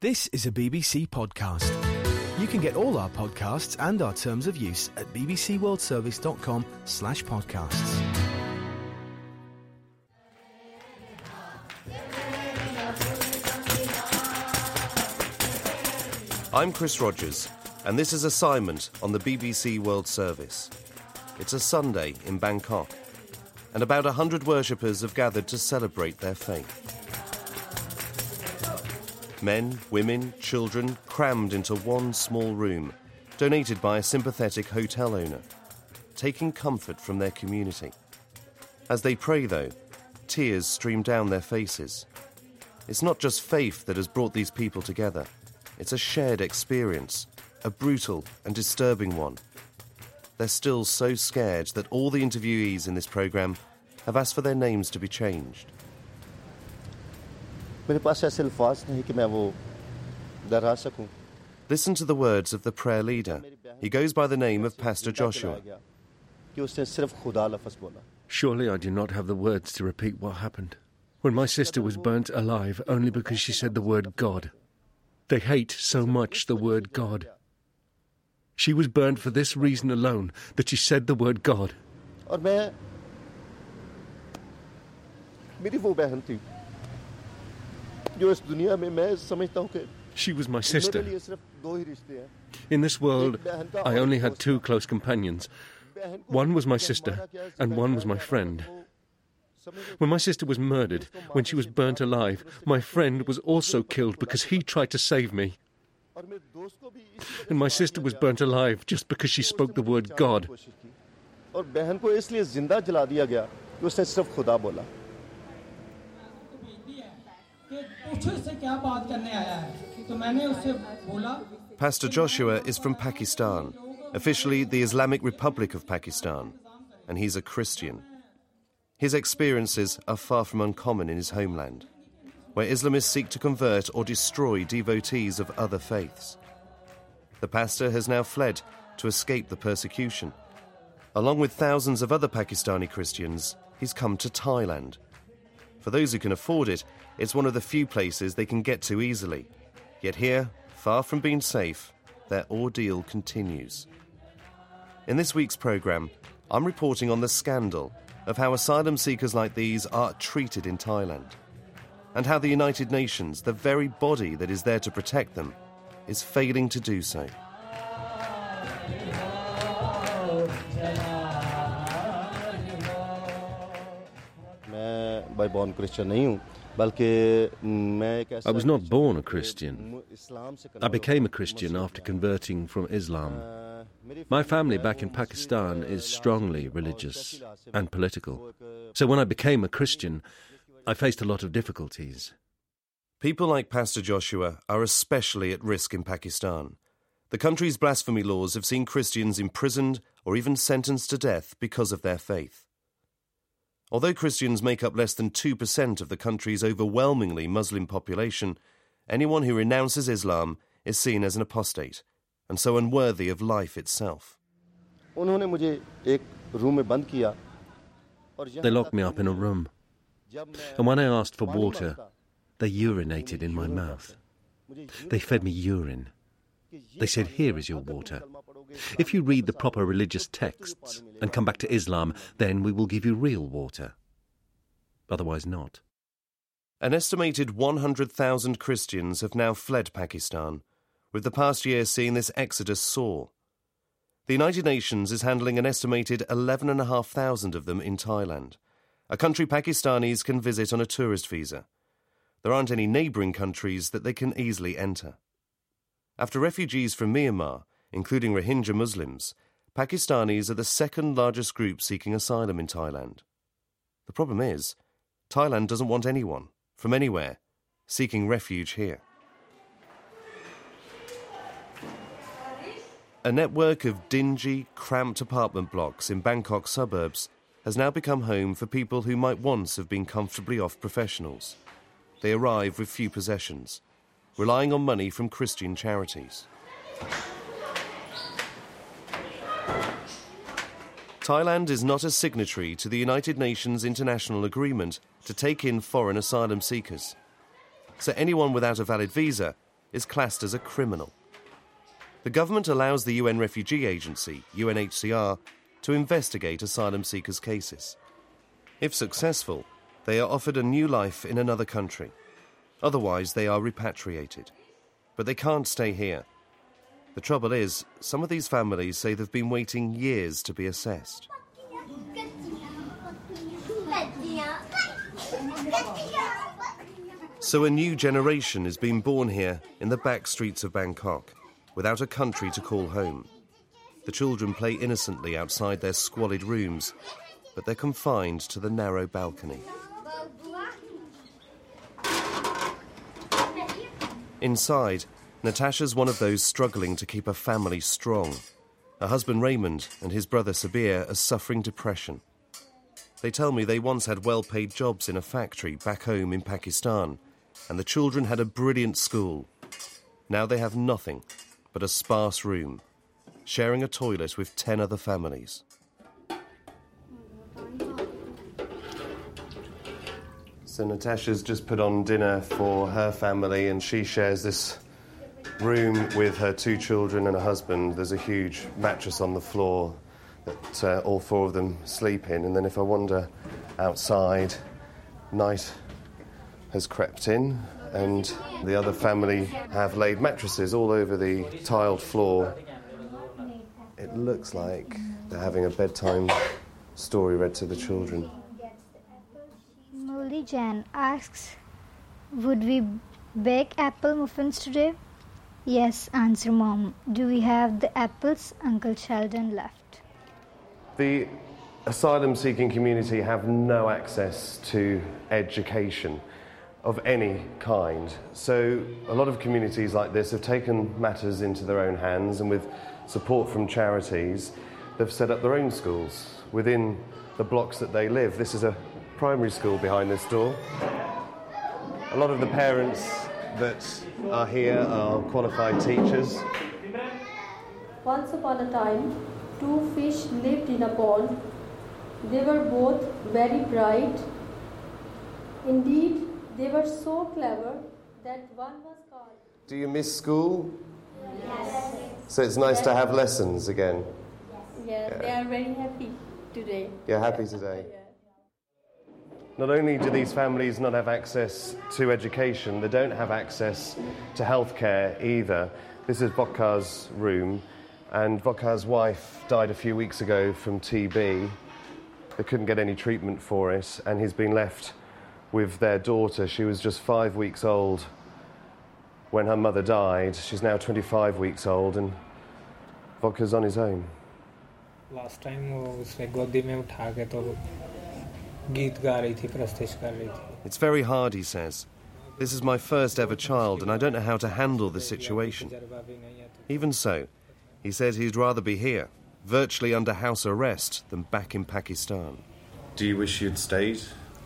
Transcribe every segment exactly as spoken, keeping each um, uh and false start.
This is a B B C podcast. You can get all our podcasts and our terms of use at bbcworldservice.com slash podcasts. I'm Chris Rogers, and this is Assignment on the B B C World Service. It's a Sunday in Bangkok, and about a hundred worshippers have gathered to celebrate their faith. Men, women, children crammed into one small room, donated by a sympathetic hotel owner, taking comfort from their community. As they pray, though, tears stream down their faces. It's not just faith that has brought these people together. It's a shared experience, a brutal and disturbing one. They're still so scared that all the interviewees in this programme have asked for their names to be changed. Listen to the words of the prayer leader. He goes by the name of Pastor Joshua. Surely I do not have the words to repeat what happened. When my sister was burnt alive only because she said the word God. They hate so much the word God. She was burnt for this reason alone, that she said the word God. She was my sister. In this world, I only had two close companions. One was my sister, and one was my friend. When my sister was murdered, when she was burnt alive, my friend was also killed because he tried to save me. And my sister was burnt alive just because she spoke the word God. Pastor Joshua is from Pakistan, officially the Islamic Republic of Pakistan, and he's a Christian. His experiences are far from uncommon in his homeland, where Islamists seek to convert or destroy devotees of other faiths. The pastor has now fled to escape the persecution. Along with thousands of other Pakistani Christians, he's come to Thailand. For those who can afford it, it's one of the few places they can get to easily. Yet here, far from being safe, their ordeal continues. In this week's programme, I'm reporting on the scandal of how asylum seekers like these are treated in Thailand, and how the United Nations, the very body that is there to protect them, is failing to do so. I was not born a Christian. I became a Christian after converting from Islam. My family back in Pakistan is strongly religious and political. So when I became a Christian, I faced a lot of difficulties. People like Pastor Joshua are especially at risk in Pakistan. The country's blasphemy laws have seen Christians imprisoned or even sentenced to death because of their faith. Although Christians make up less than two percent of the country's overwhelmingly Muslim population, anyone who renounces Islam is seen as an apostate, and so unworthy of life itself. They locked me up in a room, and when I asked for water, they urinated in my mouth. They fed me urine. They said, "Here is your water. If you read the proper religious texts and come back to Islam, then we will give you real water. Otherwise not." An estimated one hundred thousand Christians have now fled Pakistan, with the past year seeing this exodus soar. The United Nations is handling an estimated eleven thousand five hundred of them in Thailand, a country Pakistanis can visit on a tourist visa. There aren't any neighbouring countries that they can easily enter. After refugees from Myanmar, including Rohingya Muslims, Pakistanis are the second largest group seeking asylum in Thailand. The problem is, Thailand doesn't want anyone, from anywhere, seeking refuge here. A network of dingy, cramped apartment blocks in Bangkok suburbs has now become home for people who might once have been comfortably off professionals. They arrive with few possessions, relying on money from Christian charities. Thailand is not a signatory to the United Nations International Agreement to take in foreign asylum seekers. So anyone without a valid visa is classed as a criminal. The government allows the U N Refugee Agency, U N H C R, to investigate asylum seekers' cases. If successful, they are offered a new life in another country. Otherwise, they are repatriated. But they can't stay here. The trouble is, some of these families say they've been waiting years to be assessed. So a new generation is being born here in the back streets of Bangkok, without a country to call home. The children play innocently outside their squalid rooms, but they're confined to the narrow balcony. Inside, Natasha's one of those struggling to keep her family strong. Her husband Raymond and his brother Sabir are suffering depression. They tell me they once had well-paid jobs in a factory back home in Pakistan, and the children had a brilliant school. Now they have nothing but a sparse room, sharing a toilet with ten other families. So Natasha's just put on dinner for her family, and she shares this room with her two children and a husband. There's a huge mattress on the floor that uh, all four of them sleep in. And then if I wander outside, night has crept in, and the other family have laid mattresses all over the tiled floor. It looks like they're having a bedtime story read to the children. Molly Jan asks, would we bake apple muffins today? Yes, answer Mom. Do we have the apples Uncle Sheldon left? The asylum-seeking community have no access to education of any kind. So a lot of communities like this have taken matters into their own hands, and with support from charities, they've set up their own schools within the blocks that they live. This is a primary school behind this door. A lot of the parents that are here are qualified teachers. Once upon a time, two fish lived in a pond. They were both very bright. Indeed, they were so clever that one was called... Do you miss school? Yes. So it's nice yes. to have lessons again? Yes, yeah. They are very happy today. You're happy today? Not only do these families not have access to education, they don't have access to healthcare either. This is Bokkar's room, and Bokkar's wife died a few weeks ago from T B. They couldn't get any treatment for it, and he's been left with their daughter. She was just five weeks old when her mother died. She's now twenty-five weeks old, and Bokkar's on his own. Last time उसने गोदी में उठा के तो गीत गा रही थी, प्रस्तुत कर रही थी. It's very hard, he says. This is my first ever child, and I don't know how to handle the situation. Even so, he says he'd rather be here, virtually under house arrest, than back in Pakistan. Do you wish you'd stayed?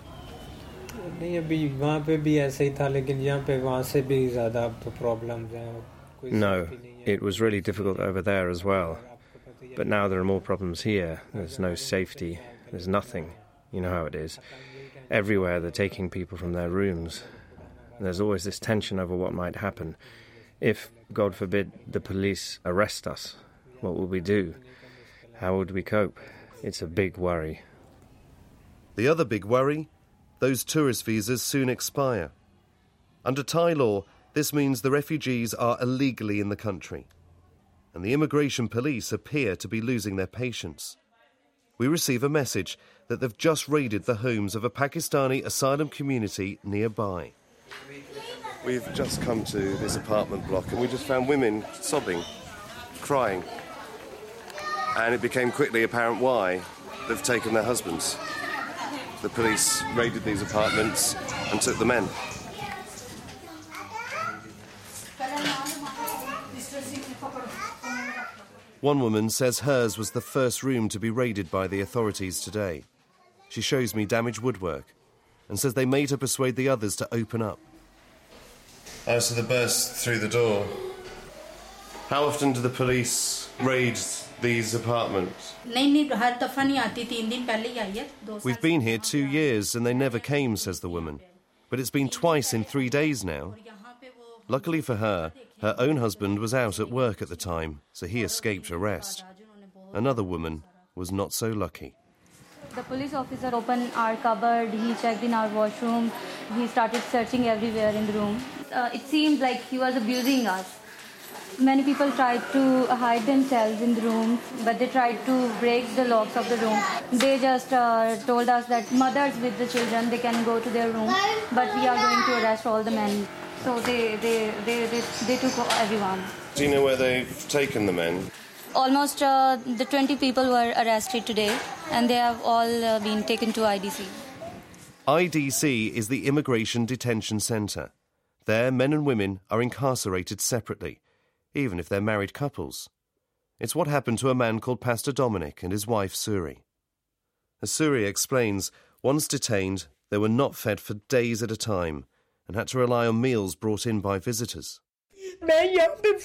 नहीं, अभी वहाँ पे भी ऐसे ही था, लेकिन यहाँ पे वहाँ से भी ज़्यादा तो problems हैं. No, it was really difficult over there as well. But now there are more problems here. There's no safety. There's nothing. You know how it is. Everywhere they're taking people from their rooms. And there's always this tension over what might happen. If, God forbid, the police arrest us, what will we do? How would we cope? It's a big worry. The other big worry? Those tourist visas soon expire. Under Thai law, this means the refugees are illegally in the country. And the immigration police appear to be losing their patience. We receive a message that they've just raided the homes of a Pakistani asylum community nearby. We've just come to this apartment block, and we just found women sobbing, crying. And it became quickly apparent why. They've taken their husbands. The police raided these apartments and took the men. One woman says hers was the first room to be raided by the authorities today. She shows me damaged woodwork and says they made her persuade the others to open up. Oh, so they burst through the door. How often do the police raid these apartments? We've been here two years and they never came, says the woman. But it's been twice in three days now. Luckily for her, her own husband was out at work at the time, so he escaped arrest. Another woman was not so lucky. The police officer opened our cupboard, he checked in our washroom, he started searching everywhere in the room. Uh, it seemed like he was abusing us. Many people tried to hide themselves in the room, but they tried to break the locks of the room. They just uh, told us that mothers with the children, they can go to their room, but we are going to arrest all the men. So they, they, they, they, they took everyone. Do you know where they've taken the men? Almost uh, the twenty people were arrested today, and they have all uh, been taken to I D C. I D C is the Immigration Detention Centre. There, men and women are incarcerated separately, even if they're married couples. It's what happened to a man called Pastor Dominic and his wife Suri. As Suri explains, once detained, they were not fed for days at a time and had to rely on meals brought in by visitors. We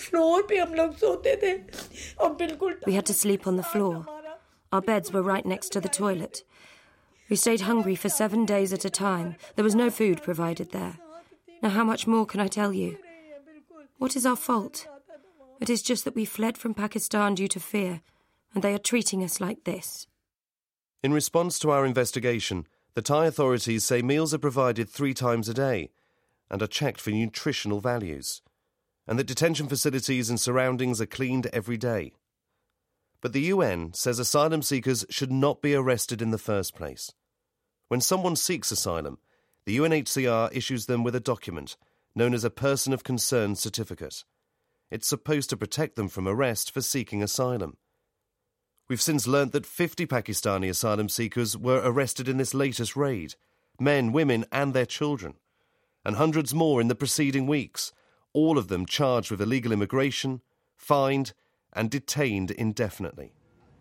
had to sleep on the floor. Our beds were right next to the toilet. We stayed hungry for seven days at a time. There was no food provided there. Now, how much more can I tell you? What is our fault? It is just that we fled from Pakistan due to fear, and they are treating us like this. In response to our investigation, the Thai authorities say meals are provided three times a day and are checked for nutritional values, and that detention facilities and surroundings are cleaned every day. But the U N says asylum seekers should not be arrested in the first place. When someone seeks asylum, the U N H C R issues them with a document known as a Person of Concern certificate. It's supposed to protect them from arrest for seeking asylum. We've since learnt that fifty Pakistani asylum seekers were arrested in this latest raid, men, women and their children, and hundreds more in the preceding weeks, all of them charged with illegal immigration, fined and detained indefinitely.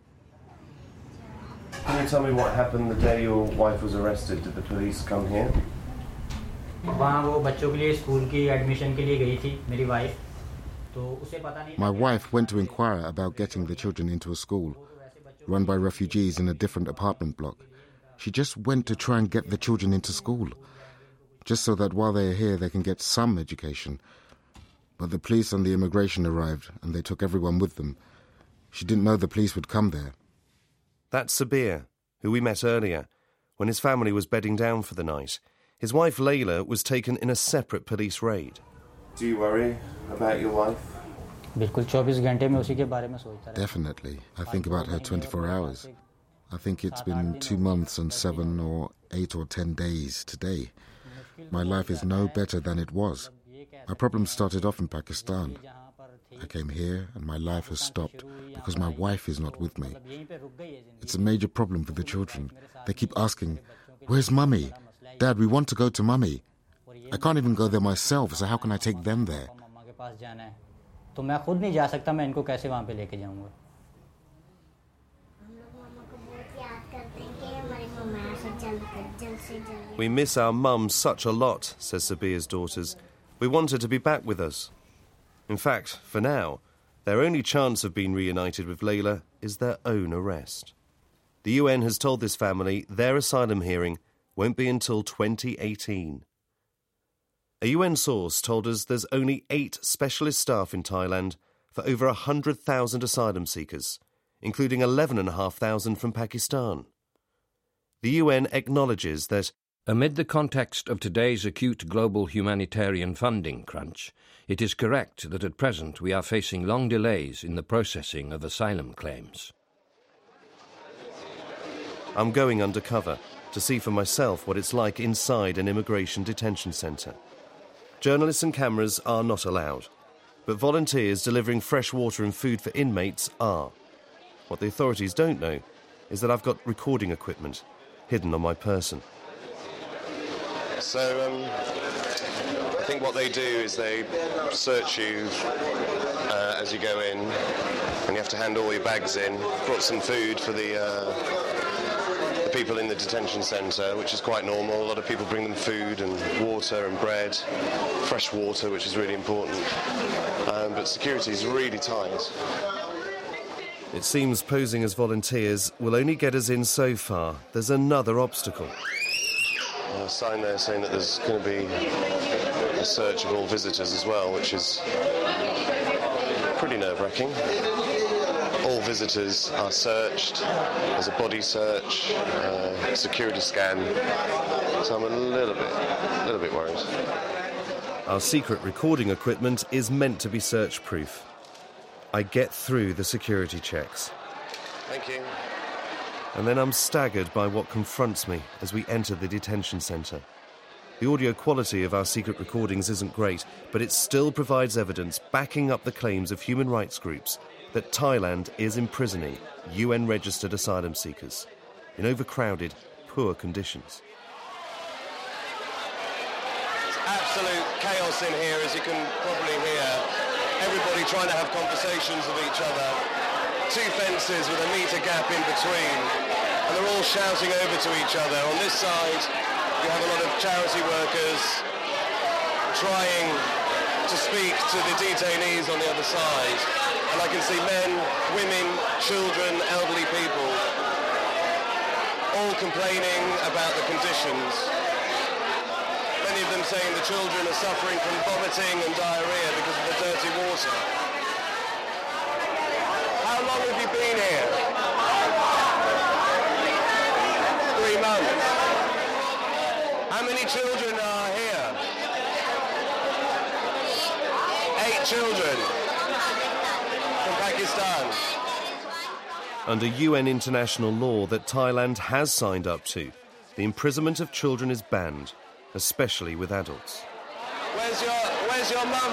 Can you tell me what happened the day your wife was arrested? Did the police come here? My wife went to inquire about getting the children into a school, run by refugees in a different apartment block. She just went to try and get the children into school, just so that while they're here they can get some education. But the police and the immigration arrived, and they took everyone with them. She didn't know the police would come there. That's Sabir, who we met earlier, when his family was bedding down for the night. His wife Layla was taken in a separate police raid. Do you worry about your wife? Definitely. I think about her twenty-four hours. I think it's been two months and seven or eight or ten days today. My life is no better than it was. My problem started off in Pakistan. I came here and my life has stopped because my wife is not with me. It's a major problem for the children. They keep asking, "Where's Mummy? Dad, we want to go to Mummy." I can't even go there myself, so how can I take them there? We miss our mum such a lot, says Sabir's daughters. We want her to be back with us. In fact, for now, their only chance of being reunited with Layla is their own arrest. The U N has told this family their asylum hearing won't be until twenty eighteen. A U N source told us there's only eight specialist staff in Thailand for over one hundred thousand asylum seekers, including eleven thousand five hundred from Pakistan. The U N acknowledges that amid the context of today's acute global humanitarian funding crunch, it is correct that at present we are facing long delays in the processing of asylum claims. I'm going undercover to see for myself what it's like inside an immigration detention centre. Journalists and cameras are not allowed, but volunteers delivering fresh water and food for inmates are. What the authorities don't know is that I've got recording equipment hidden on my person. So um, I think what they do is they search you uh, as you go in, and you have to hand all your bags in. Brought some food for the, uh, the people in the detention centre, which is quite normal. A lot of people bring them food and water and bread, fresh water, which is really important. Um, but security is really tight. It seems posing as volunteers will only get us in so far. There's another obstacle. A sign there saying that there's going to be a search of all visitors as well, which is pretty nerve-wracking. All visitors are searched. There's a body search, uh, security scan. So I'm a little bit, a little bit worried. Our secret recording equipment is meant to be search-proof. I get through the security checks. Thank you. And then I'm staggered by what confronts me as we enter the detention centre. The audio quality of our secret recordings isn't great, but it still provides evidence backing up the claims of human rights groups that Thailand is imprisoning U N-registered asylum seekers in overcrowded, poor conditions. It's absolute chaos in here, as you can probably hear. Everybody trying to have conversations with each other. Two fences with a metre gap in between, and they're all shouting over to each other. On this side, you have a lot of charity workers trying to speak to the detainees on the other side. And I can see men, women, children, elderly people, all complaining about the conditions. Many of them saying the children are suffering from vomiting and diarrhea because of the dirty water. How long have you been here? Three months. How many children are here? Eight children from Pakistan. Under U N international law that Thailand has signed up to, the imprisonment of children is banned, especially with adults. Where's your, where's your mum?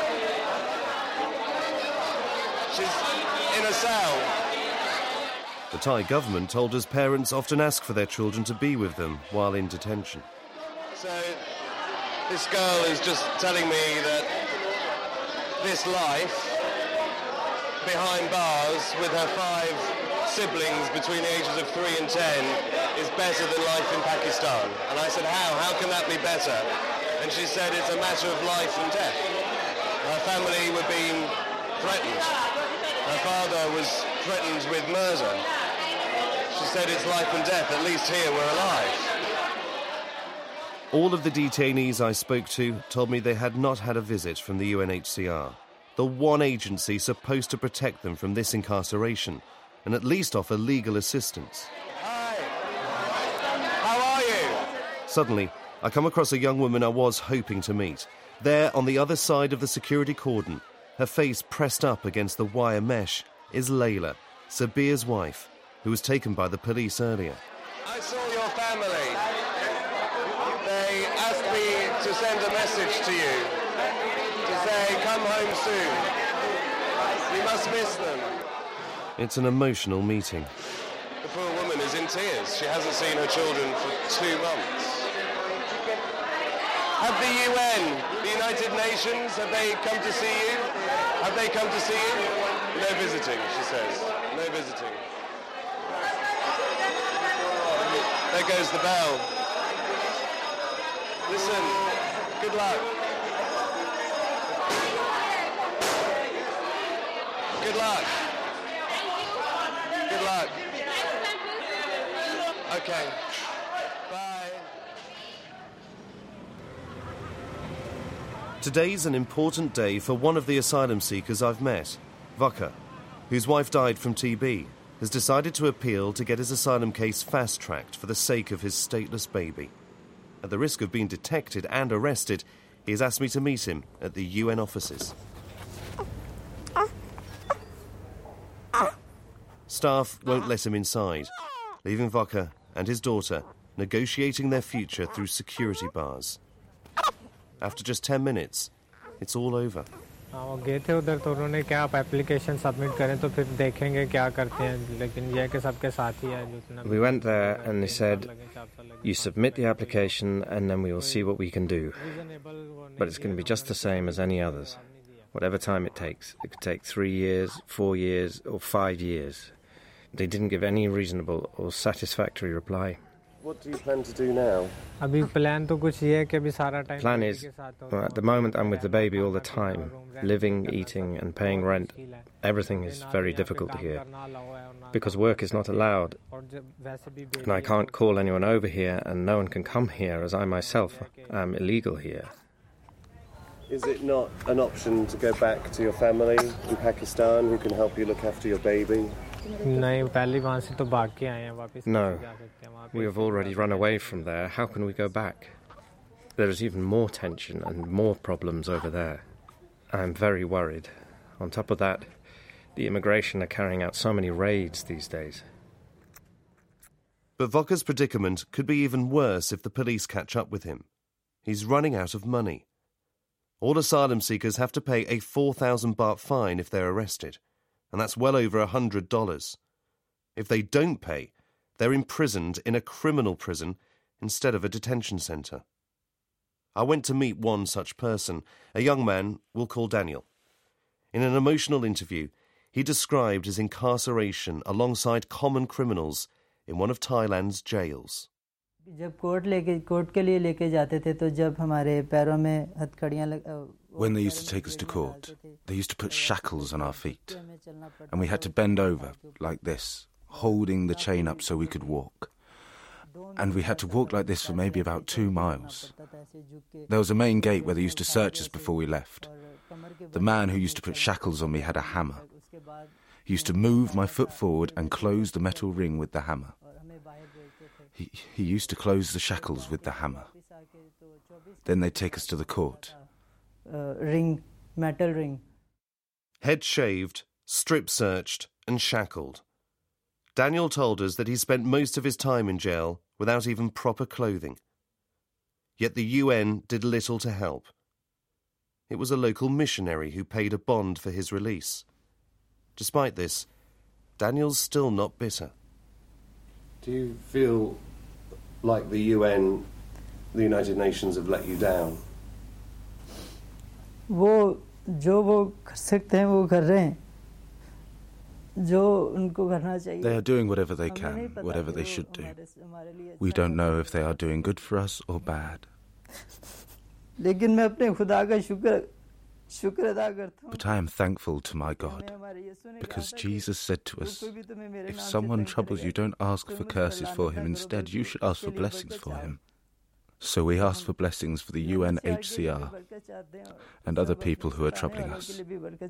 She's in a cell. The Thai government told us parents often ask for their children to be with them while in detention. So this girl is just telling me that this life behind bars with her five siblings between the ages of three and ten is better than life in Pakistan. And I said, how? How can that be better? And she said it's a matter of life and death. Her family were being threatened. Her father was threatened with murder. She said it's life and death. At least here we're alive. All of the detainees I spoke to told me they had not had a visit from the U N H C R, the one agency supposed to protect them from this incarceration and at least offer legal assistance. Hi. How are you? Suddenly, I come across a young woman I was hoping to meet. There, on the other side of the security cordon, her face pressed up against the wire mesh, is Layla, Sabir's wife, who was taken by the police earlier. I saw your family. They asked me to send a message to you, to say, come home soon. You must miss them. It's an emotional meeting. The poor woman is in tears. She hasn't seen her children for two months. Have the U N, the United Nations, have they come to see you? Have they come to see you? No visiting, she says. No visiting. There goes the bell. Listen, good luck. Good luck. Good luck. Okay. Bye. Today's an important day for one of the asylum seekers I've met, Vakar, whose wife died from T B, has decided to appeal to get his asylum case fast-tracked for the sake of his stateless baby. At the risk of being detected and arrested, he has asked me to meet him at the U N offices. Staff won't let him inside, leaving Vakar and his daughter negotiating their future through security bars. After just ten minutes, it's all over. वो गए थे उधर तो उन्होंने क्या आप application submit करें तो फिर देखेंगे क्या करते हैं लेकिन ये कि सबके साथ ही है जितना We went there and they said you submit the application and then we will see what we can do. But it's going to be just the same as any others. Whatever time it takes. It could take three years, four years or five years. They didn't give any reasonable or satisfactory reply. What do you plan to do now? अभी plan तो कुछ ये है कि अभी सारा time Plan is, well, at the moment I'm with the baby all the time, living, eating and paying rent. Everything is very difficult here because work is not allowed and I can't call anyone over here and no one can come here as I myself am illegal here. Is it not an option to go back to your family in Pakistan who can help you look after your baby? No, we have already run away from there. How can we go back? There is even more tension and more problems over there. I am very worried. On top of that, the immigration are carrying out so many raids these days. But Voka's predicament could be even worse if the police catch up with him. He's running out of money. All asylum seekers have to pay a four thousand baht fine if they're arrested, and that's well over one hundred dollars. If they don't pay, they're imprisoned in a criminal prison instead of a detention centre. I went to meet one such person, a young man we'll call Daniel. In an emotional interview, he described his incarceration alongside common criminals in one of Thailand's jails. When they used to take us to court, they used to put shackles on our feet, and we had to bend over, like this, holding the chain up so we could walk. And we had to walk like this for maybe about two miles. There was a main gate where they used to search us before we left. The man who used to put shackles on me had a hammer. He used to move my foot forward and close the metal ring with the hammer. He, he used to close the shackles with the hammer. Then they'd take us to the court. Uh, ring, metal ring. Head shaved, strip searched and shackled. Daniel told us that he spent most of his time in jail without even proper clothing. Yet the U N did little to help. It was a local missionary who paid a bond for his release. Despite this, Daniel's still not bitter. Do you feel like the U N, the United Nations, have let you down? वो जो वो कर सकते हैं वो कर रहे हैं. जो उनको करना चाहिए. They are doing whatever they can, whatever they should do. We don't know if they are doing good for us or bad. लेकिन मैं अपने खुदा का शुक्र शुक्र अदा करता हूँ. But I am thankful to my God, because Jesus said to us, if someone troubles you, don't ask for curses for him. Instead, you should ask for blessings for him. So we ask for blessings for the U N H C R and other people who are troubling us.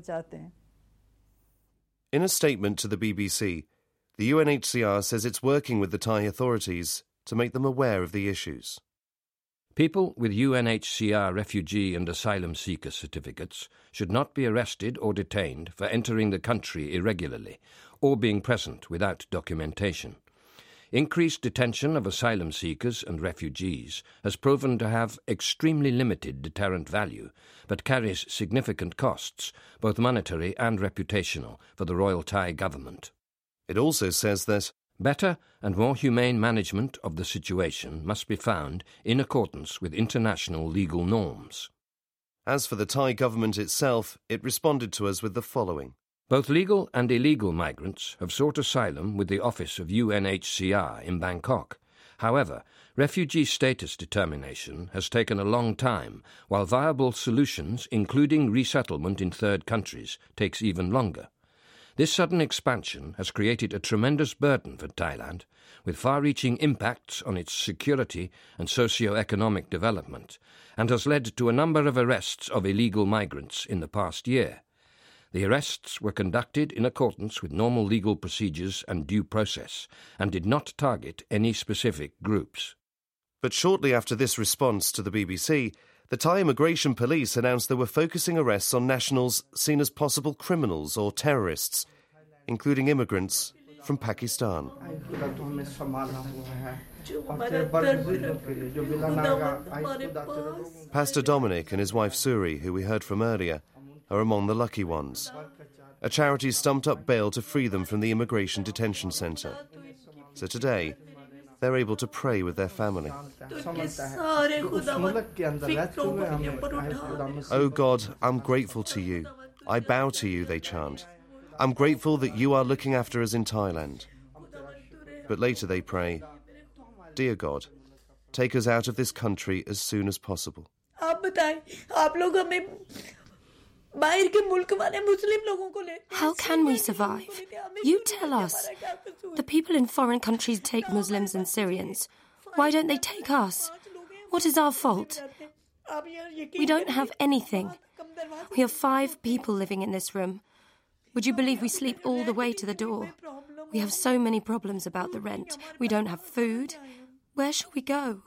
In a statement to the B B C, the U N H C R says it's working with the Thai authorities to make them aware of the issues. People with U N H C R refugee and asylum seeker certificates should not be arrested or detained for entering the country irregularly or being present without documentation. Increased detention of asylum seekers and refugees has proven to have extremely limited deterrent value, but carries significant costs, both monetary and reputational, for the Royal Thai government. It also says that better and more humane management of the situation must be found in accordance with international legal norms. As for the Thai government itself, it responded to us with the following. Both legal and illegal migrants have sought asylum with the office of U N H C R in Bangkok. However, refugee status determination has taken a long time, while viable solutions, including resettlement in third countries, takes even longer. This sudden expansion has created a tremendous burden for Thailand, with far-reaching impacts on its security and socio-economic development, and has led to a number of arrests of illegal migrants in the past year. The arrests were conducted in accordance with normal legal procedures and due process, and did not target any specific groups. But shortly after this response to the B B C, the Thai immigration police announced they were focusing arrests on nationals seen as possible criminals or terrorists, including immigrants from Pakistan. Pastor Dominic and his wife Suri, who we heard from earlier, are among the lucky ones. A charity stumped up bail to free them from the immigration detention centre. So today, they're able to pray with their family. Oh God, I'm grateful to you. I bow to you, they chant. I'm grateful that you are looking after us in Thailand. But later they pray, Dear God, take us out of this country as soon as possible. How can we survive? You tell us. The people in foreign countries take Muslims and Syrians. Why don't they take us? What is our fault? We don't have anything. We have five people living in this room. Would you believe we sleep all the way to the door? We have so many problems about the rent. We don't have food. Where shall we go?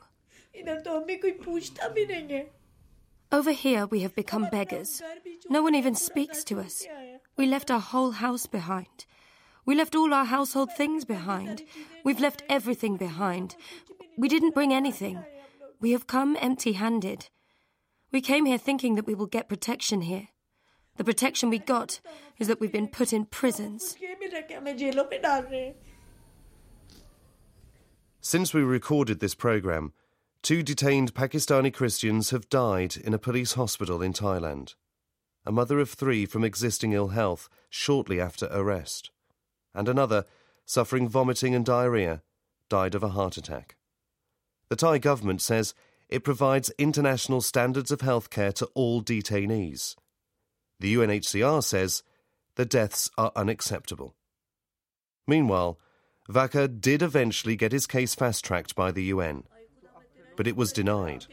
Over here we have become beggars. No one even speaks to us. We left our whole house behind. We left all our household things behind. We've left everything behind. We didn't bring anything. We have come empty-handed. We came here thinking that we will get protection here. The protection we got is that we've been put in prisons. Since we recorded this programme, two detained Pakistani Christians have died in a police hospital in Thailand. A mother of three from existing ill health shortly after arrest. And another, suffering vomiting and diarrhoea, died of a heart attack. The Thai government says it provides international standards of healthcare to all detainees. The U N H C R says the deaths are unacceptable. Meanwhile, Vakar did eventually get his case fast-tracked by the U N, but it was denied.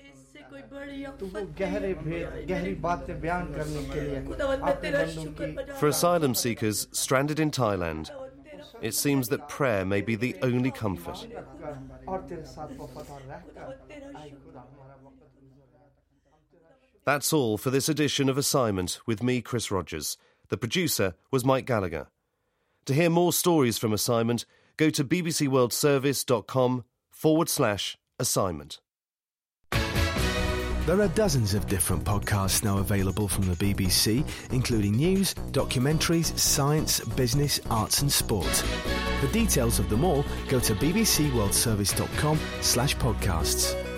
For asylum seekers stranded in Thailand, it seems that prayer may be the only comfort. That's all for this edition of Assignment with me, Chris Rogers. The producer was Mike Gallagher. To hear more stories from Assignment, go to bbcworldservice.com forward slash assignment. There are dozens of different podcasts now available from the B B C, including news, documentaries, science, business, arts and sport. For details of them all, go to bbcworldservice.com slash podcasts.